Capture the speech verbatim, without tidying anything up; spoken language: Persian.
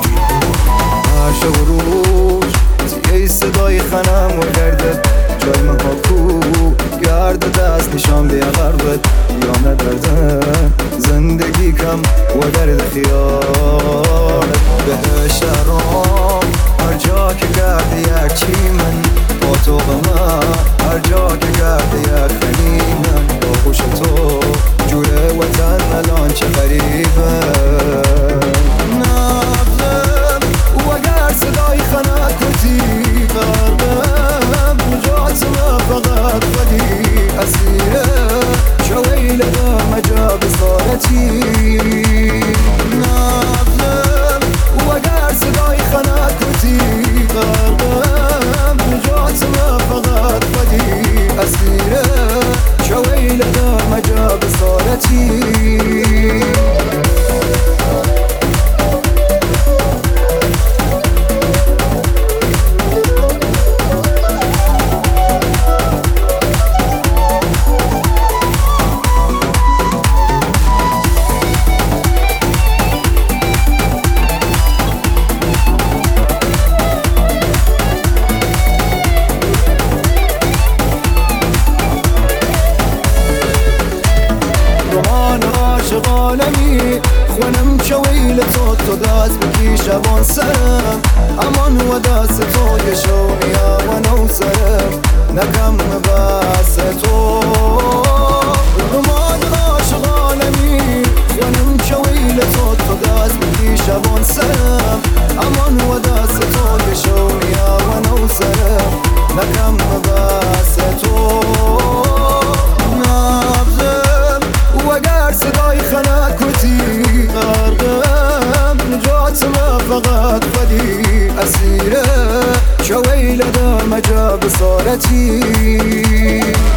هر شب و روز تیه صدای خنم و گردد جای من پاکو گرد دست نشان بیا غربت یا ندردن زندگی کم و درد خیالت بهشت رام هر جا که گرد یک چی من با تو غمه هر جا که گرد یک خنی من با خوش تو جوره وطن الان چه غریبه نبضم و اگر صدای خنک کتی قلبم جاتم فقط ولی اسیره شویل دام جا بصارتی نبضم و اگر صدای خنک کتی قلبم جاتم فقط ولی اسیره شویل دام جا بصارتی عالمی خونم شویل تو تو دست بکی شبان سرم امان و دست تو یه شونیا و نو سرم نکم بس تو رمان عاشق عالمی خونم شویل تو تو دست بکی شبان سرم امان و دست تو یه شونیا و نو سرم نکم بس تو نبزم و اگر صدای خنک کتی غرقم نجاتم فقط ولی اسیره شویل دام جا بصارتی